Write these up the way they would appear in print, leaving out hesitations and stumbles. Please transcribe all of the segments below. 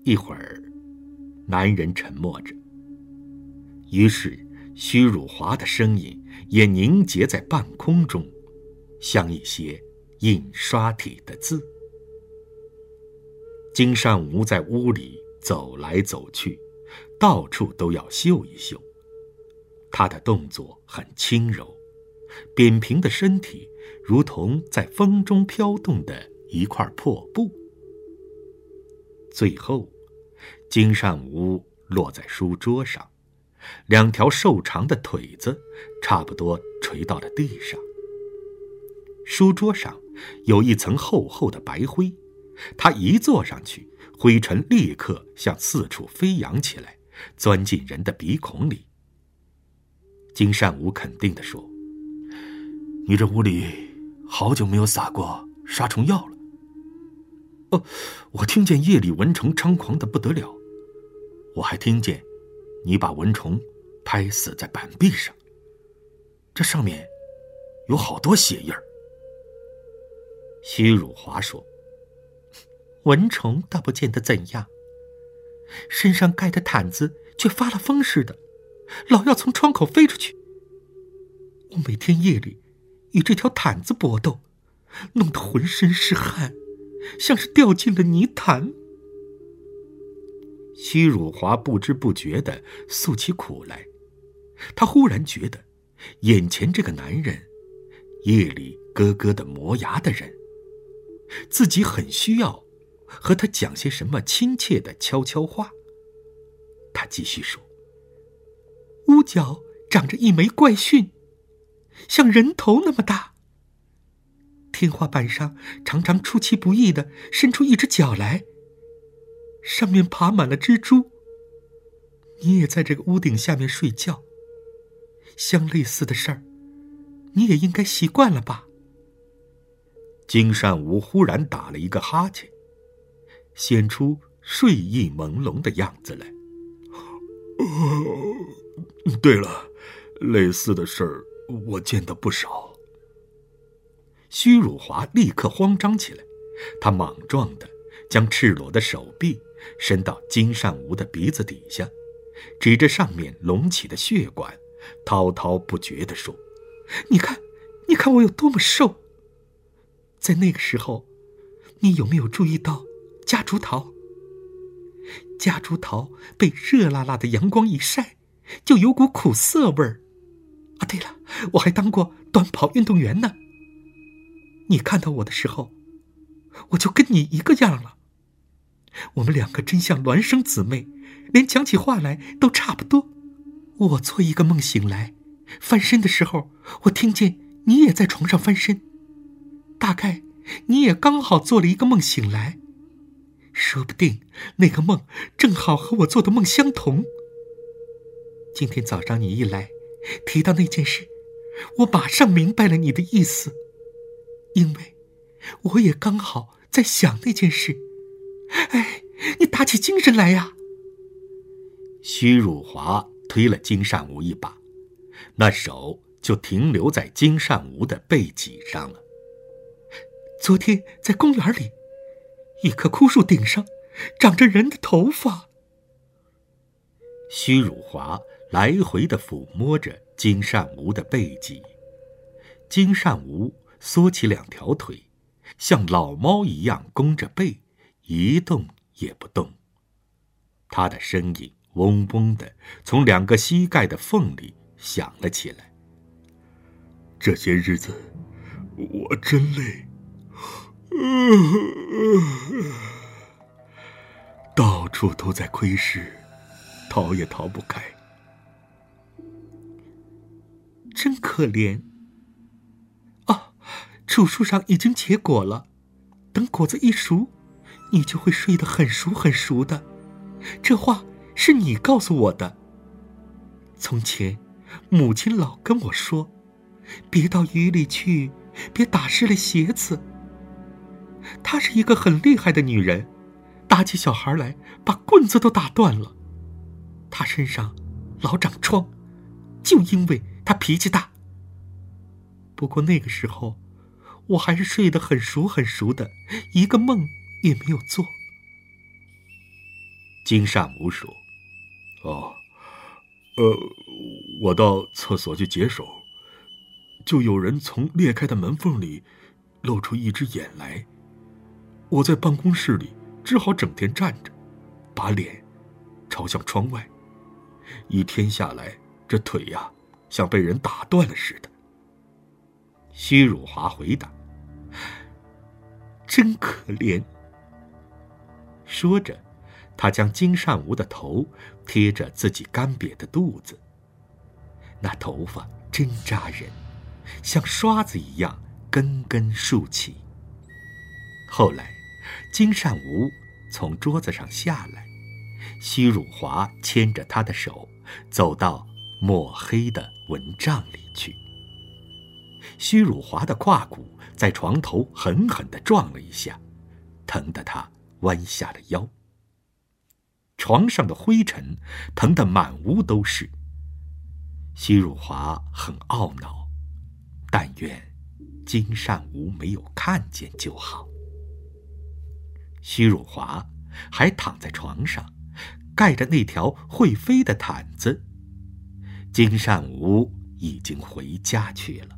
一会儿，男人沉默着，于是徐汝华的声音也凝结在半空中，像一些印刷体的字。金善吾在屋里走来走去，到处都要嗅一嗅。他的动作很轻柔，扁平的身体如同在风中飘动的一块破布。最后，金善吾落在书桌上，两条瘦长的腿子差不多垂到了地上。书桌上有一层厚厚的白灰，他一坐上去，灰尘立刻向四处飞扬起来，钻进人的鼻孔里。金善吾肯定地说：“ 你这屋里好久没有撒过杀虫药了。”“ 我听见夜里蚊虫猖狂得不得了，我还听见你把蚊虫拍死在板壁上，这上面有好多血印儿。”徐汝华说：“蚊虫倒不见得怎样，身上盖的毯子却发了疯似的，老要从窗口飞出去。我每天夜里与这条毯子搏斗，弄得浑身是汗，像是掉进了泥潭。”徐汝华不知不觉地诉起苦来，他忽然觉得眼前这个男人，夜里咯咯地磨牙的人，自己很需要和他讲些什么亲切的悄悄话。他继续说：“屋角长着一枚怪蕈，像人头那么大。天花板上常常出其不意地伸出一只脚来，上面爬满了蜘蛛。你也在这个屋顶下面睡觉，像类似的事儿，你也应该习惯了吧？”金善吾忽然打了一个哈欠，显出睡意朦胧的样子来。 “对了，类似的事儿我见得不少。” 徐汝华立刻慌张起来，他莽撞地将赤裸的手臂伸到金善吾的鼻子底下，指着上面隆起的血管，滔滔不绝地说：“你看，你看我有多么瘦！在那个时候，你有没有注意到夹竹桃？夹竹桃被热辣辣的阳光一晒，就有股苦涩味儿。啊，对了，我还当过短跑运动员呢。你看到我的时候，我就跟你一个样了。我们两个真像孪生姊妹，连讲起话来都差不多。我做一个梦醒来，翻身的时候，我听见你也在床上翻身，大概你也刚好做了一个梦醒来，说不定那个梦正好和我做的梦相同。今天早上你一来，提到那件事，我马上明白了你的意思，因为我也刚好在想那件事。哎，你打起精神来呀！”徐汝华推了金善吾一把，那手就停留在金善吾的背脊上了。“昨天在公园里，一棵枯树顶上长着人的头发。”徐汝华来回地抚摸着金善吾的背脊，金善吾缩起两条腿，像老猫一样弓着背，一动也不动。他的声音嗡嗡地从两个膝盖的缝里响了起来：“ 这些日子我真累，到处都在窥视，逃也逃不开。”“ 真可怜。哦，楚树上已经结果了，等果子一熟，你就会睡得很熟很熟的。这话是你告诉我的。从前母亲老跟我说，别到雨里去，别打湿了鞋子。她是一个很厉害的女人，打起小孩来把棍子都打断了。她身上老长疮，就因为她脾气大。不过那个时候我还是睡得很熟很熟的，一个梦也没有做。 金善吾说：“ 我到厕所去解手，就有人从裂开的门缝里露出一只眼来。我在办公室里只好整天站着，把脸朝向窗外。一天下来，这腿呀，像被人打断了似的。” 虚汝华回答：“真可怜。”说着，他将金善吾的头贴着自己干瘪的肚子。那头发真扎人，像刷子一样根根竖起。后来，金善吾从桌子上下来，虚汝华牵着他的手走到抹黑的蚊帐里去。虚汝华的胯骨在床头狠狠地撞了一下，疼得他弯下了腰。床上的灰尘腾得满屋都是。虚汝华很懊恼，但愿金善吾没有看见就好。虚汝华还躺在床上，盖着那条会飞的毯子。金善吾已经回家去了。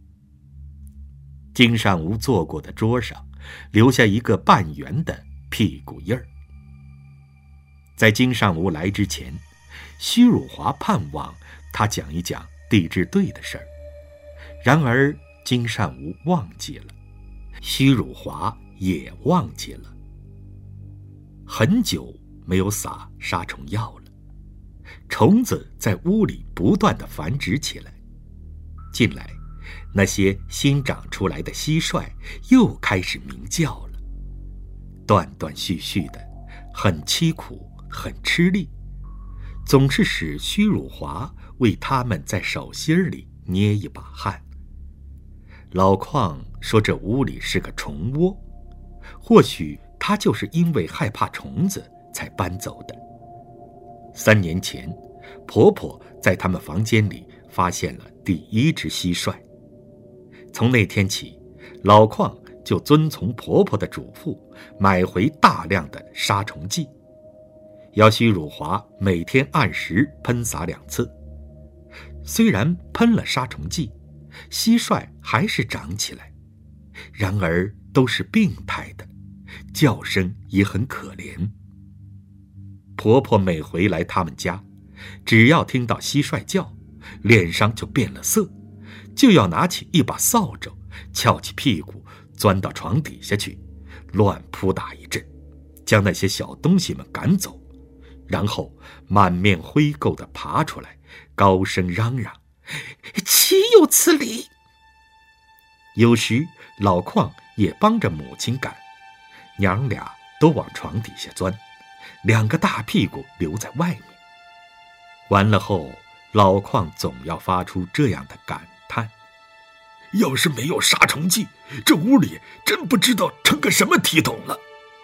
金善吾坐过的桌上留下一个半圆的屁股印儿。在金善吾来之前，虚汝华盼望他讲一讲地质队的事儿，然而金善吾忘记了，虚汝华也忘记了。很久没有撒杀虫药了，虫子在屋里不断地繁殖起来。近来，那些新长出来的蟋蟀又开始鸣叫了，断断续续的，很凄苦，很吃力，总是使虚汝华为他们在手心里捏一把汗。老邝说这屋里是个虫窝，或许他就是因为害怕虫子才搬走的。3年前，婆婆在他们房间里发现了第1只蟋蟀。从那天起，老邝就遵从婆婆的嘱咐，买回大量的杀虫剂，要虚汝华每天按时喷洒2次。虽然喷了杀虫剂，蟋蟀还是长起来，然而都是病态的，叫声也很可怜。婆婆每回来他们家，只要听到蟋蟀叫，脸上就变了色，就要拿起一把扫帚，翘起屁股钻到床底下去，乱扑打一阵，将那些小东西们赶走，然后满面灰垢地爬出来，高声嚷嚷：“岂有此理！”有时老邝也帮着母亲赶，娘俩都往床底下钻，2个大屁股留在外面。完了后，老邝总要发出这样的感叹：“ 要是没有杀虫剂，这屋里真不知道成个什么体统了。”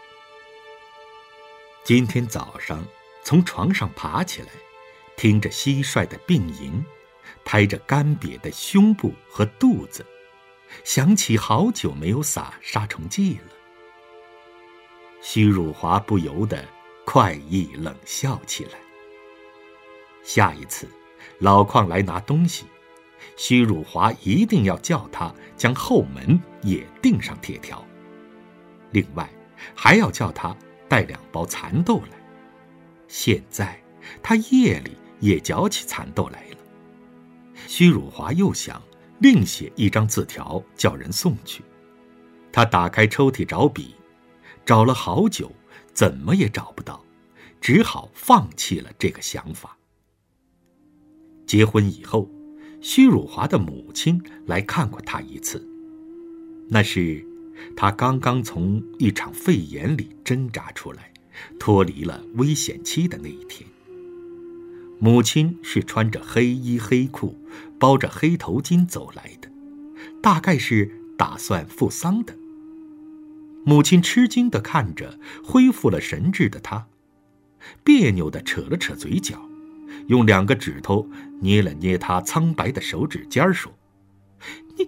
今天早上从床上爬起来，听着蟋蟀的病吟，拍着干瘪的胸部和肚子，想起好久没有撒杀虫剂了。虚汝华不由得快意冷笑起来。下一次老邝来拿东西，虚汝华一定要叫他将后门也钉上铁条，另外还要叫他带2包蚕豆来。现在他夜里也嚼起蚕豆来了。虚汝华又想另写一张字条叫人送去。他打开抽屉找笔，找了好久，怎么也找不到，只好放弃了这个想法。结婚以后，虚汝华的母亲来看过他一次，那是他刚刚从一场肺炎里挣扎出来，脱离了危险期的那一天。母亲是穿着黑衣黑裤，包着黑头巾走来的，大概是打算赴丧的。母亲吃惊地看着恢复了神智的他，别扭地扯了扯嘴角，用2个指头捏了捏他苍白的手指尖，说：“你，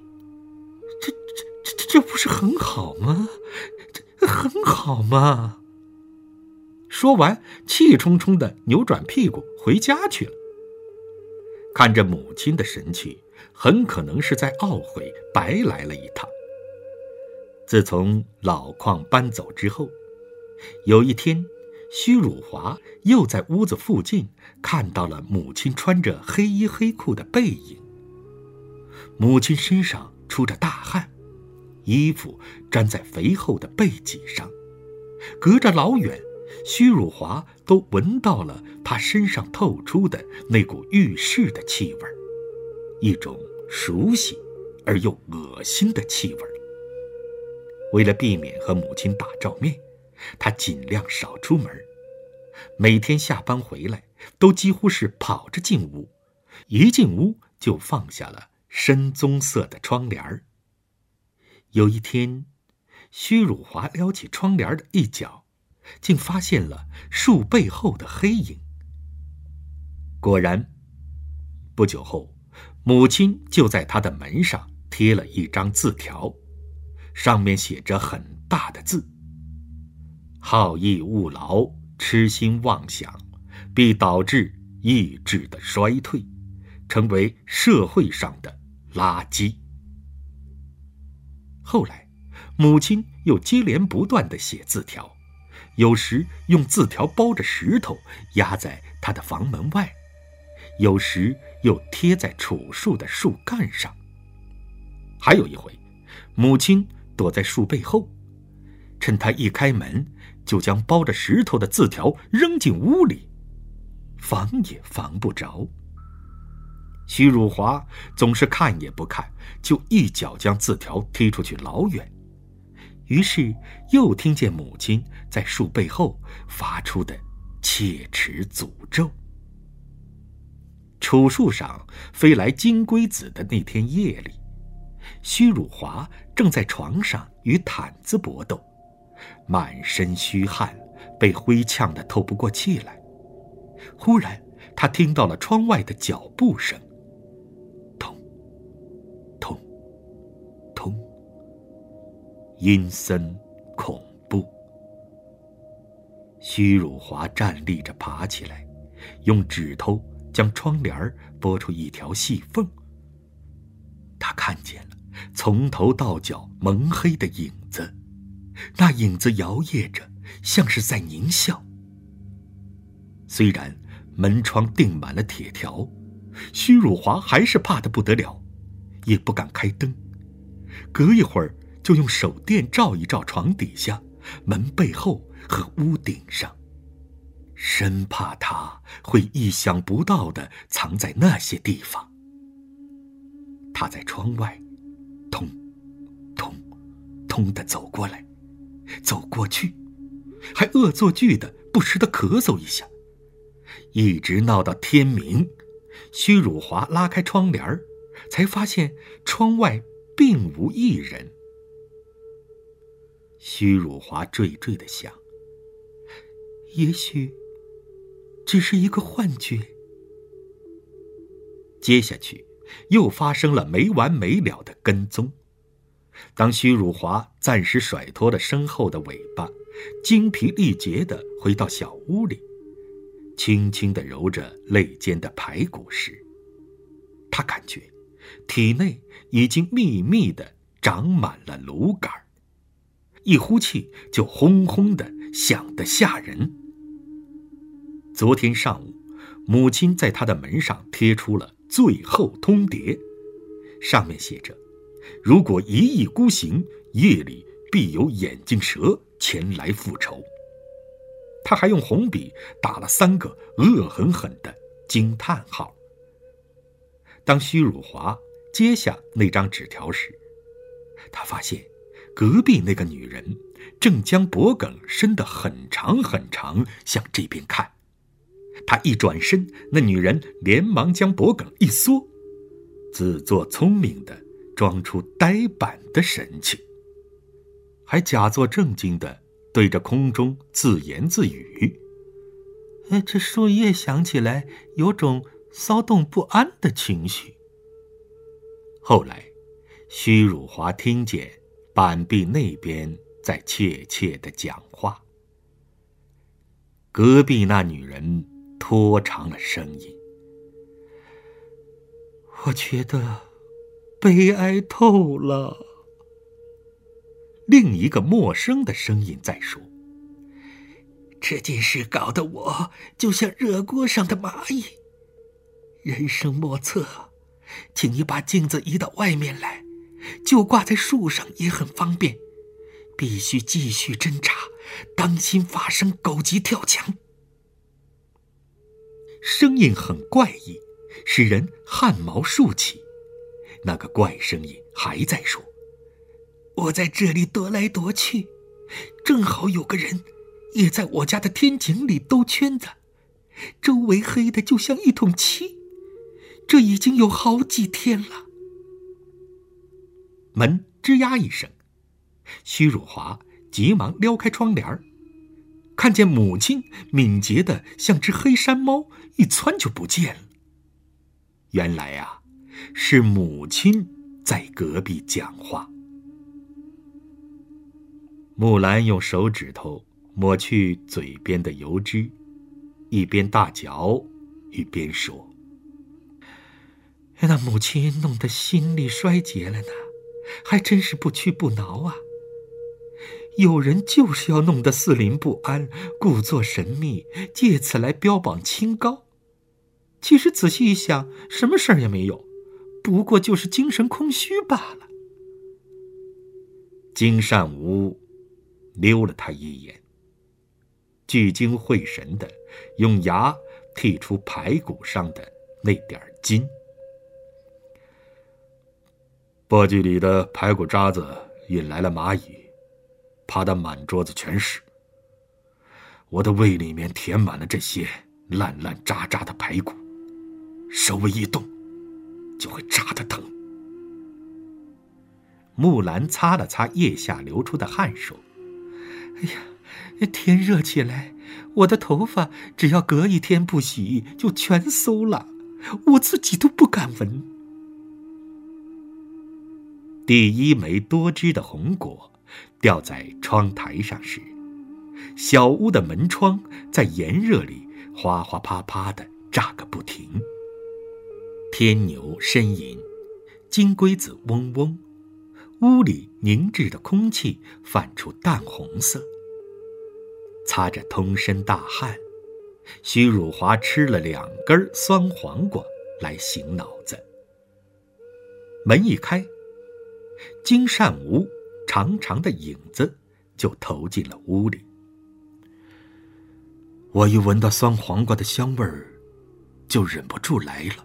这不是很好吗？这很好吗？” 说完，气冲冲地扭转屁股回家去了。看着母亲的神气，很可能是在懊悔白来了一趟。自从老邝搬走之后，有一天，薛汝华又在屋子附近看到了母亲穿着黑衣黑裤的背影。母亲身上出着大汗，衣服粘在肥厚的背脊上，隔着老远，薛汝华都闻到了她身上透出的那股浴室的气味，一种熟悉而又恶心的气味。为了避免和母亲打照面，他尽量少出门，每天下班回来都几乎是跑着进屋，一进屋就放下了深棕色的窗帘。有一天，薛汝华撩起窗帘的一角，竟发现了树背后的黑影。果然，不久后，母亲就在他的门上贴了一张字条，上面写着很大的字：好逸恶劳，痴心妄想，必导致意志的衰退，成为社会上的垃圾。后来，母亲又接连不断地写字条，有时用字条包着石头压在他的房门外，有时又贴在楚树的树干上。还有一回，母亲躲在树背后，趁他一开门，就将包着石头的字条扔进屋里，防也防不着。薛汝华总是看也不看，就一脚将字条踢出去老远。于是又听见母亲在树背后发出的切齿诅咒。楚树上飞来金龟子的那天夜里，薛汝华正在床上与毯子搏斗，满身虚汗，被灰呛得透不过气来。忽然他听到了窗外的脚步声，咚咚咚，阴森恐怖。薛汝华站立着爬起来，用指头将窗帘拨出一条细缝。他看见了从头到脚蒙黑的影子，那影子摇曳着，像是在狞笑。虽然门窗钉满了铁条，薛汝华还是怕得不得了，也不敢开灯。隔一会儿就用手电照一照床底下、门背后和屋顶上，生怕他会意想不到地藏在那些地方。他在窗外咚咚咚地走过来，走过去，还恶作剧地不时地咳嗽一下，一直闹到天明。薛汝华拉开窗帘，才发现窗外并无一人。薛汝华惴惴地想，也许只是一个幻觉。接下去又发生了没完没了的跟踪。当薛汝华暂时甩脱了身后的尾巴，精疲力竭地回到小屋里，轻轻地揉着肋间的排骨时，他感觉体内已经密密地长满了炉杆，一呼气就轰轰地响得吓人。昨天上午，母亲在他的门上贴出了最后通牒，上面写着：如果一意孤行，夜里必有眼镜蛇前来复仇。他还用红笔打了3个恶狠狠的惊叹号。当薛汝华接下那张纸条时，他发现隔壁那个女人正将脖梗伸得很长很长，向这边看。他一转身，那女人连忙将脖梗一缩，自作聪明地装出呆板的神情，还假作正经地对着空中自言自语：这树叶想起来有种骚动不安的情绪。后来薛汝华听见板壁那边在窃窃地讲话： 隔壁那女人拖长了声音：“我觉得悲哀透了。”另一个陌生的声音在说：“这件事搞得我就像热锅上的蚂蚁。人生莫测，请你把镜子移到外面来，就挂在树上也很方便。必须继续侦查，当心发生狗急跳墙。”声音很怪异，使人汗毛竖起。那个怪声音还在说：“我在这里踱来踱去，正好有个人也在我家的天井里兜圈子，周围黑的就像一桶漆，这已经有好几天了。”门吱呀一声，徐汝华急忙撩开窗帘，看见母亲敏捷的像只黑山猫，一窜就不见了。原来啊，是母亲在隔壁讲话。木兰用手指头抹去嘴边的油脂，一边大嚼一边说：“那母亲弄得心力衰竭了呢，还真是不屈不挠啊。有人就是要弄得四邻不安，故作神秘，借此来标榜清高。其实仔细一想，什么事儿也没有，不过就是精神空虚罢了。”金善吾溜了他一眼，聚精会神地用牙剔出排骨上的那点筋。簸箕里的排骨渣子引来了蚂蚁，爬得满桌子全是。我的胃里面填满了这些烂烂渣渣的排骨，稍微一动就会扎得疼。木兰擦了擦腋下流出的汗，说：“哎呀，天热起来，我的头发只要隔一天不洗就全馊了，我自己都不敢闻。”第一枚多汁的红果掉在窗台上时，小屋的门窗在炎热里哗哗啪啪地炸个不停。天牛呻吟，金龟子嗡嗡，屋里凝滞的空气泛出淡红色。擦着通身大汗，徐汝华吃了2根酸黄瓜来醒脑子。门一开，金善吾长长的影子就投进了屋里。我一闻到酸黄瓜的香味儿，就忍不住来了。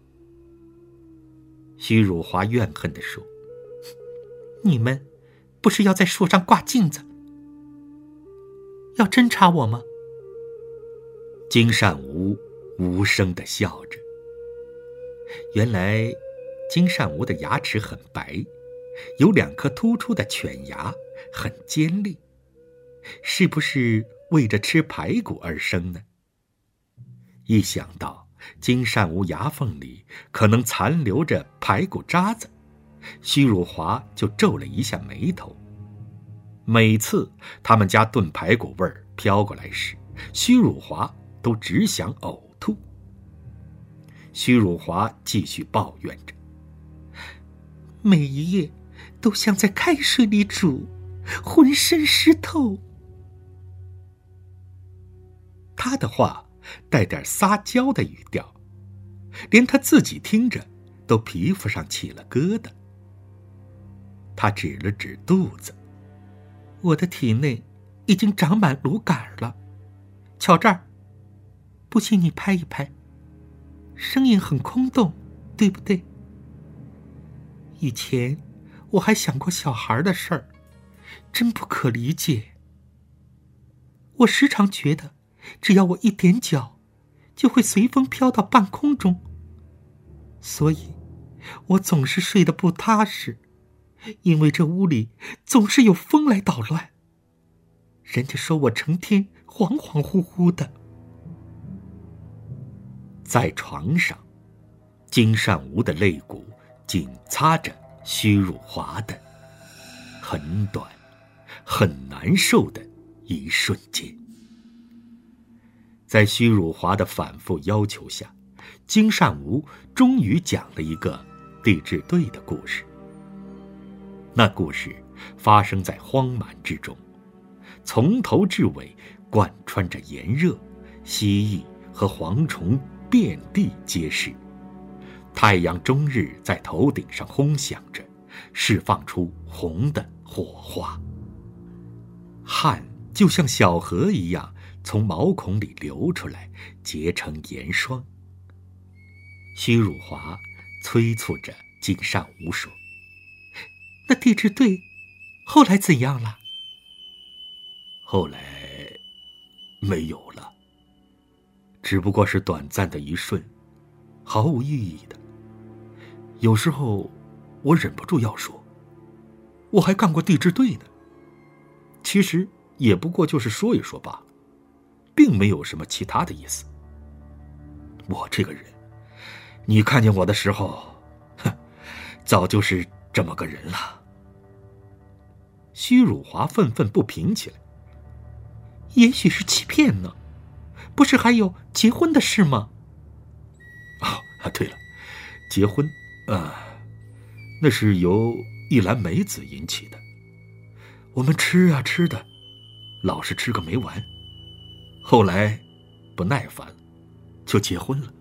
徐汝华怨恨地说：“你们不是要在树上挂镜子，要侦查我吗？”金善吾无声地笑着。原来金善吾的牙齿很白，有2颗突出的犬牙，很尖利，是不是为着吃排骨而生呢？一想到金善吾牙缝里可能残留着排骨渣子，徐汝华就皱了一下眉头。每次他们家炖排骨味儿飘过来时，徐汝华都只想呕吐。徐汝华继续抱怨着：“每一夜都像在开水里煮，浑身湿透。”他的话带点撒娇的语调，连他自己听着都皮肤上起了疙瘩。他指了指肚子：“我的体内已经长满炉杆了，瞧这儿，不信你拍一拍，声音很空洞，对不对？以前我还想过小孩的事儿，真不可理解。我时常觉得，只要我一踮脚，就会随风飘到半空中，所以我总是睡得不踏实，因为这屋里总是有风来捣乱。人家说我成天恍恍惚惚的。”在床上，金善吾的肋骨紧擦着徐汝华的很短很难受的一瞬间。 在虚汝华的反复要求下，金善吾终于讲了一个地质队的故事。那故事发生在荒蛮之中，从头至尾贯穿着炎热，蜥蜴和蝗虫遍地皆是。太阳终日在头顶上轰响着，释放出红的火花。汗就像小河一样从毛孔里流出来，结成盐霜。虚汝华催促着金善吾说：“那地质队后来怎样了？” 后来没有了，只不过是短暂的一瞬，毫无意义的。有时候我忍不住要说，我还干过地质队呢。其实也不过就是说一说罢了，并没有什么其他的意思。我这个人，你看见我的时候，早就是这么个人了。 虚汝华愤愤不平起来。也许是欺骗呢，不是还有结婚的事吗？ 对了，结婚，那是由一篮梅子引起的。我们吃啊吃的，老是吃个没完。后来不耐烦了，就结婚了。